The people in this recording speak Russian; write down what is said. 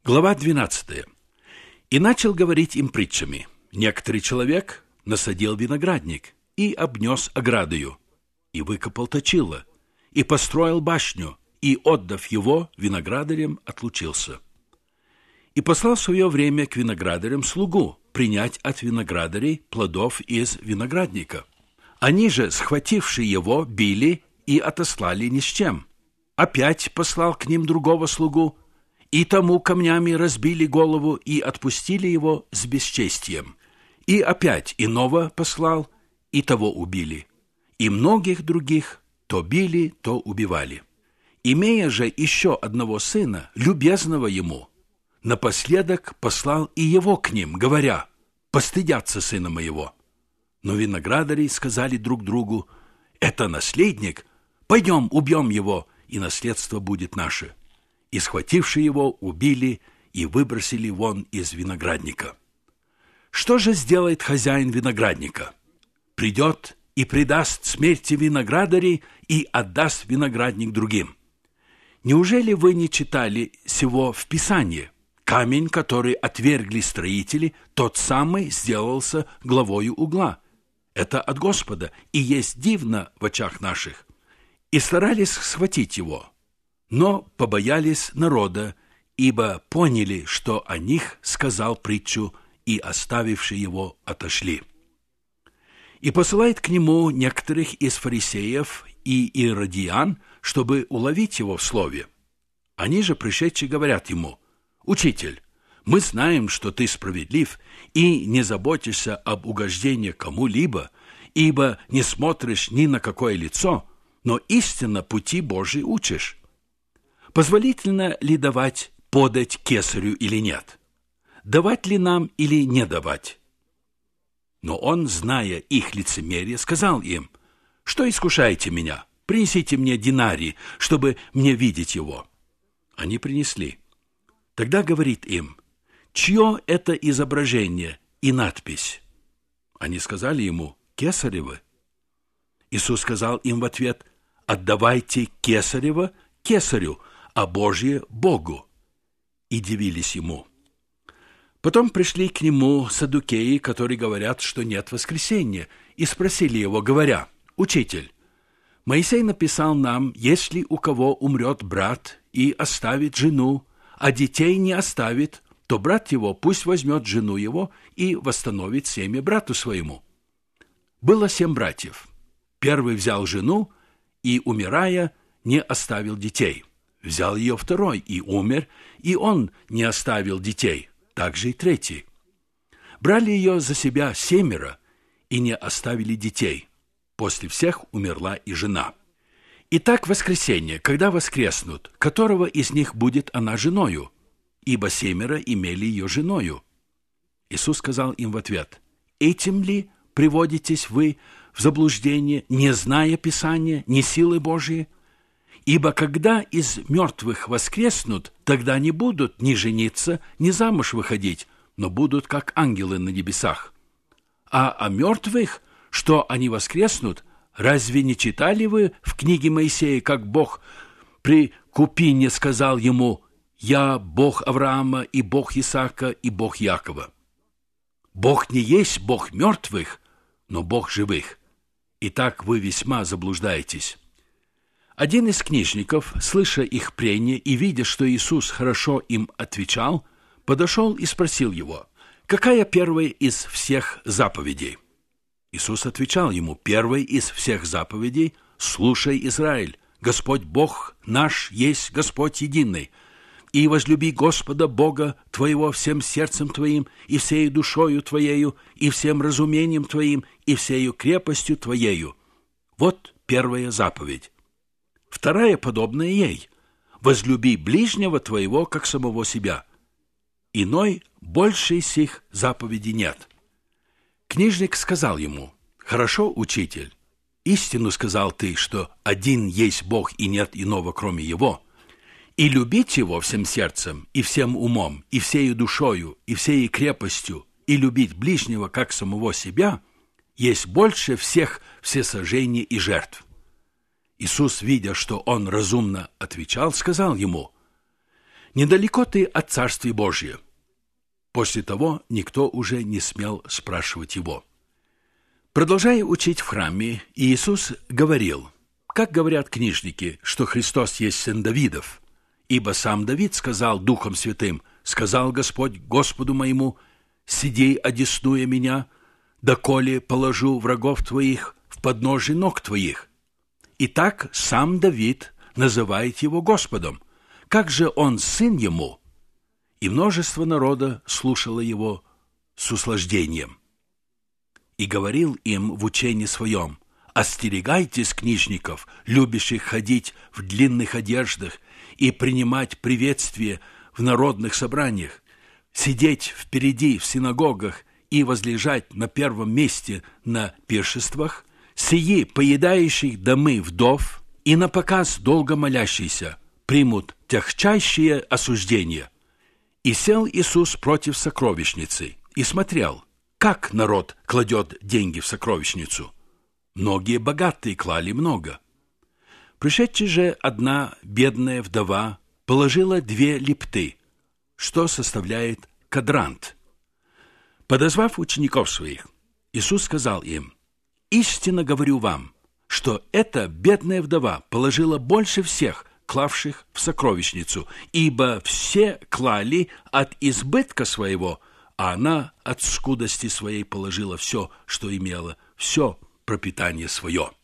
Глава 12. «И начал говорить им притчами. Некоторый человек насадил виноградник и обнес оградою, и выкопал точило, и построил башню, и, отдав его виноградарям, отлучился. И послал в свое время к виноградарям слугу принять от виноградарей плодов из виноградника. Они же, схвативши его, били и отослали ни с чем. Опять послал к ним другого слугу, и тому камнями разбили голову и отпустили его с бесчестием. И опять иного послал, и того убили. И многих других то били, то убивали. Имея же еще одного сына, любезного ему, напоследок послал и его к ним, говоря: «Постыдятся сына моего». Но виноградари сказали друг другу: «Это наследник, пойдем убьем его, и наследство будет наше». И, схвативши его, убили и выбросили вон из виноградника. Что же сделает хозяин виноградника? Придет и предаст смерти виноградарей и отдаст виноградник другим. Неужели вы не читали сего в Писании? Камень, который отвергли строители, тот самый сделался главою угла. Это от Господа, и есть дивно в очах наших. И старались схватить его, но побоялись народа, ибо поняли, что о них сказал притчу, и, оставивши его, отошли. И посылает к нему некоторых из фарисеев и иродиян, чтобы уловить его в слове. Они же, пришедшие, говорят ему: «Учитель, мы знаем, что ты справедлив и не заботишься об угождении кому-либо, ибо не смотришь ни на какое лицо, но истинно пути Божьи учишь. Позволительно ли давать подать кесарю или нет? Давать ли нам или не давать?» Но он, зная их лицемерие, сказал им: «Что искушаете меня? Принесите мне динарий, чтобы мне видеть его». Они принесли. Тогда говорит им: «Чье это изображение и надпись?» Они сказали ему: «Кесарево». Иисус сказал им в ответ: «Отдавайте кесарево кесарю, а Божье Богу». И дивились ему. Потом пришли к нему саддукеи, которые говорят, что нет воскресения, и спросили его, говоря: «Учитель, Моисей написал нам, если у кого умрет брат и оставит жену, а детей не оставит, то брат его пусть возьмет жену его и восстановит семя брату своему». Было 7 братьев. Первый взял жену и, умирая, не оставил детей. Взял ее второй и умер, и он не оставил детей. Также и третий. Брали ее за себя 7 и не оставили детей. После всех умерла и жена. Итак, воскресенье, когда воскреснут, которого из них будет она женою? Ибо 7 имели ее женою. Иисус сказал им в ответ: «Этим ли приводитесь вы в заблуждение, не зная Писания, ни силы Божьей? Ибо когда из мертвых воскреснут, тогда не будут ни жениться, ни замуж выходить, но будут как ангелы на небесах. А о мертвых, что они воскреснут, разве не читали вы в книге Моисея, как Бог при Купине сказал ему: «Я Бог Авраама, и Бог Исаака, и Бог Якова»? Бог не есть Бог мертвых, но Бог живых. Итак, вы весьма заблуждаетесь». Один из книжников, слыша их прения и видя, что Иисус хорошо им отвечал, подошел и спросил его: «Какая первая из всех заповедей?» Иисус отвечал ему: «Первая из всех заповедей: слушай, Израиль, Господь Бог наш есть Господь единый, и возлюби Господа Бога твоего всем сердцем твоим, и всею душою твоею, и всем разумением твоим, и всею крепостью твоею». Вот первая заповедь. Вторая, подобная ей: возлюби ближнего твоего, как самого себя. Иной, большей сих заповеди нет. Книжник сказал ему: «Хорошо, учитель, истину сказал ты, что один есть Бог и нет иного, кроме Его. И любить Его всем сердцем, и всем умом, и всею душою, и всей крепостью, и любить ближнего, как самого себя, есть больше всех всесожжений и жертв». Иисус, видя, что он разумно отвечал, сказал ему: недалеко ты от Царствия Божия». После того никто уже не смел спрашивать его. Продолжая учить в храме, Иисус говорил: «Как говорят книжники, что Христос есть сын Давидов? Ибо сам Давид сказал Духом Святым: сказал Господь Господу моему: сиди, одесную меня, доколе положу врагов твоих в подножие ног твоих». Итак, сам Давид называет его Господом. Как же он сын ему? И множество народа слушало его с услаждением. И говорил им в учении своем: «Остерегайтесь книжников, любящих ходить в длинных одеждах и принимать приветствие в народных собраниях, сидеть впереди в синагогах и возлежать на первом месте на пиршествах, сии, поедающих домы вдов и на показ долго молящиеся, примут тягчайшее осуждение». И сел Иисус против сокровищницы и смотрел, как народ кладет деньги в сокровищницу. Многие богатые клали много. Пришедшая же одна бедная вдова положила 2 лепты, что составляет квадрант. Подозвав учеников своих, Иисус сказал им: «Истинно говорю вам, что эта бедная вдова положила больше всех, клавших в сокровищницу, ибо все клали от избытка своего, а она от скудости своей положила все, что имела, все пропитание свое».